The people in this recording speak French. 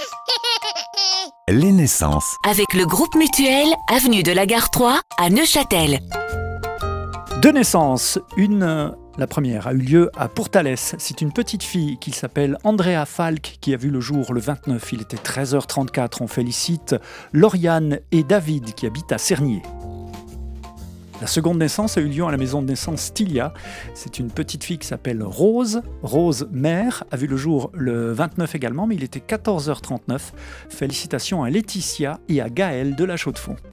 Les naissances. Avec le groupe Mutuel, avenue de la Gare 3 à Neuchâtel. Deux naissances. La première a eu lieu à Pourtalès. C'est une petite fille qui s'appelle Andrea Falk qui a vu le jour le 29. Il était 13h34. On félicite Lauriane et David qui habitent à Cernier. La seconde naissance a eu lieu à la maison de naissance Stylia. C'est une petite fille qui s'appelle Rose. Rose mère a vu le jour le 29 également, mais il était 14h39. Félicitations à Laetitia et à Gaël de la Chaux-de-Fonds.